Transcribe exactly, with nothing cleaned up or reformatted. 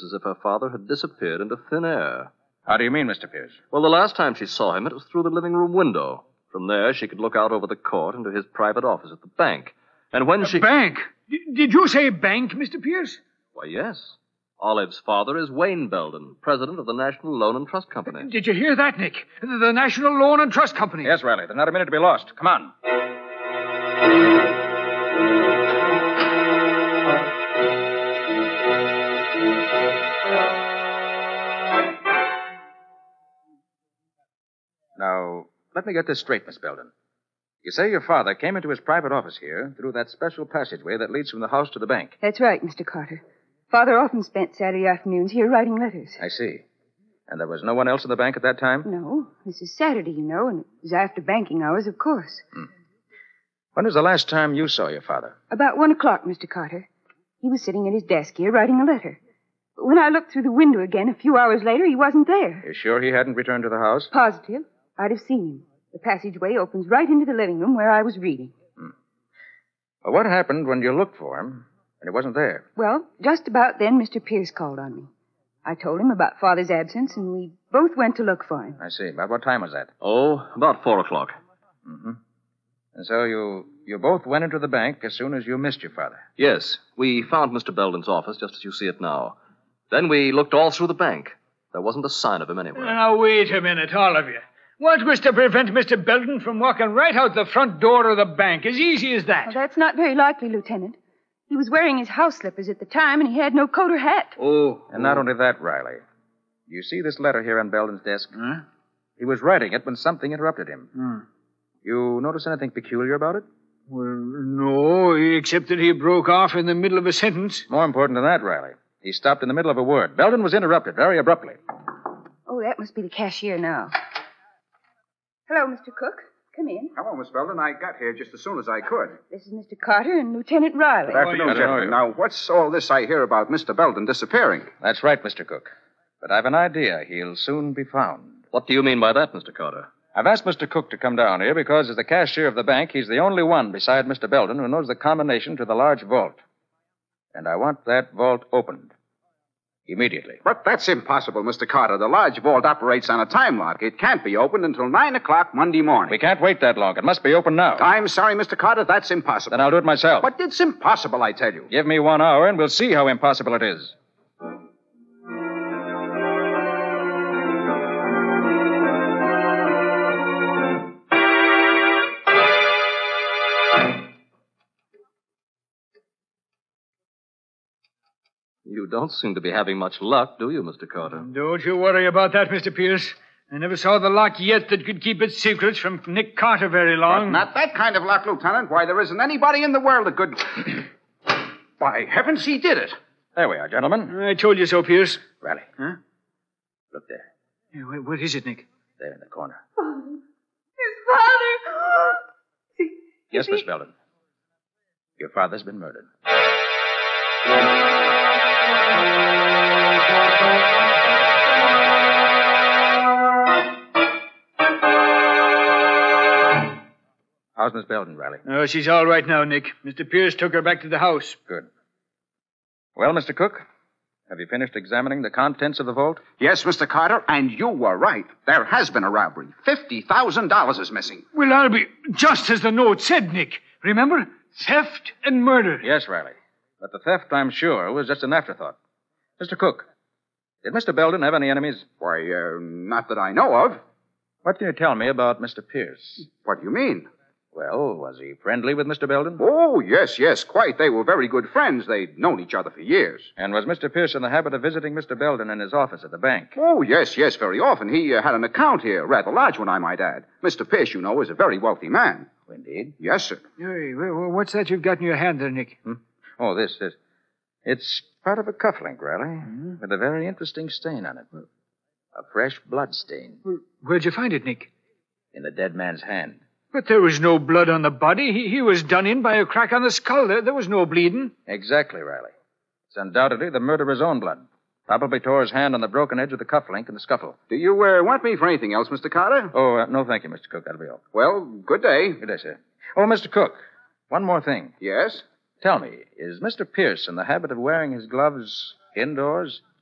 as if her father had disappeared into thin air. How do you mean, Mister Pierce? Well, the last time she saw him, it was through the living room window. From there, she could look out over the court into his private office at the bank. And when A she... bank? D- did you say bank, Mister Pierce? Why, yes. Olive's father is Wayne Belden, president of the National Loan and Trust Company. Did you hear that, Nick? The, the National Loan and Trust Company. Yes, Riley. There's not a minute to be lost. Come on. Now, let me get this straight, Miss Belden. You say your father came into his private office here through that special passageway that leads from the house to the bank. That's right, Mister Carter. Father often spent Saturday afternoons here writing letters. I see. And there was no one else in the bank at that time? No, this is Saturday, you know, and it was after banking hours, of course. Hmm. When was the last time you saw your father? About one o'clock, Mister Carter. He was sitting at his desk here writing a letter. But when I looked through the window again a few hours later, he wasn't there. You're sure he hadn't returned to the house? Positive. I'd have seen him. The passageway opens right into the living room where I was reading. Hmm. Well, what happened when you looked for him and he wasn't there? Well, just about then, Mister Pierce called on me. I told him about Father's absence, and we both went to look for him. I see. About what time was that? Oh, about four o'clock. Mm-hmm. And so you you both went into the bank as soon as you missed your father? Yes. We found Mister Belden's office just as you see it now. Then we looked all through the bank. There wasn't a sign of him anywhere. Now, wait a minute, all of you. What was to prevent Mister Belden from walking right out the front door of the bank? As easy as that. Well, that's not very likely, Lieutenant. He was wearing his house slippers at the time, and he had no coat or hat. Oh. And not only that, Riley. You see this letter here on Belden's desk? Huh? He was writing it when something interrupted him. Hmm. You notice anything peculiar about it? Well, no, except that he broke off in the middle of a sentence. More important than that, Riley. He stopped in the middle of a word. Belden was interrupted very abruptly. Oh, that must be the cashier now. Hello, Mister Cook. Come in. Hello, Miss Belden. I got here just as soon as I could. This is Mister Carter and Lieutenant Riley. Good afternoon, I don't know gentlemen. you. Now, what's all this I hear about Mister Belden disappearing? That's right, Mister Cook. But I've an idea he'll soon be found. What do you mean by that, Mister Carter? I've asked Mister Cook to come down here because, as the cashier of the bank, he's the only one beside Mister Belden who knows the combination to the large vault. And I want that vault opened. Immediately. But that's impossible, Mister Carter. The large vault operates on a time lock. It can't be opened until nine o'clock Monday morning. We can't wait that long. It must be open now. I'm sorry, Mister Carter. That's impossible. Then I'll do it myself. But it's impossible, I tell you. Give me one hour and we'll see how impossible it is. You don't seem to be having much luck, do you, Mister Carter? Don't you worry about that, Mister Pierce. I never saw the lock yet that could keep its secrets from Nick Carter very But long. not that kind of luck, Lieutenant. Why, there isn't anybody in the world that could... By heavens, he did it. There we are, gentlemen. I told you so, Pierce. Riley. Huh? Look there. Yeah, what, what is it, Nick? There in the corner. His father! Yes, Miss Belden. Your father's been murdered. How's Miss Belden, Riley? Oh, she's all right now, Nick. Mister Pierce took her back to the house. Good. Well, Mister Cook, have you finished examining the contents of the vault? Yes, Mister Carter, and you were right. There has been a robbery. fifty thousand dollars is missing. Well, I'll be just as the note said, Nick. Remember? Theft and murder. Yes, Riley. But the theft, I'm sure, was just an afterthought. Mister Cook, did Mister Belden have any enemies? Why, uh, not that I know of. What can you tell me about Mister Pierce? What do you mean? Well, was he friendly with Mister Belden? Oh, yes, yes, quite. They were very good friends. They'd known each other for years. And was Mister Pierce in the habit of visiting Mister Belden in his office at the bank? Oh, yes, yes, very often. He uh, had an account here, rather large one, I might add. Mister Pierce, you know, is a very wealthy man. Indeed. Yes, sir. Hey, wh- what's that you've got in your hand there, Nick? Hmm? Oh, this, this. It's part of a cufflink, Riley, mm-hmm. with a very interesting stain on it. A fresh blood stain. Well, where'd you find it, Nick? In the dead man's hand. But there was no blood on the body. He, he was done in by a crack on the skull. There, there was no bleeding. Exactly, Riley. It's undoubtedly the murderer's own blood. Probably tore his hand on the broken edge of the cufflink in the scuffle. Do you uh, want me for anything else, Mister Carter? Oh, uh, no, thank you, Mister Cook. That'll be all. Well, good day. Good day, sir. Oh, Mister Cook, one more thing. Yes? Tell me, is Mister Pierce in the habit of wearing his gloves indoors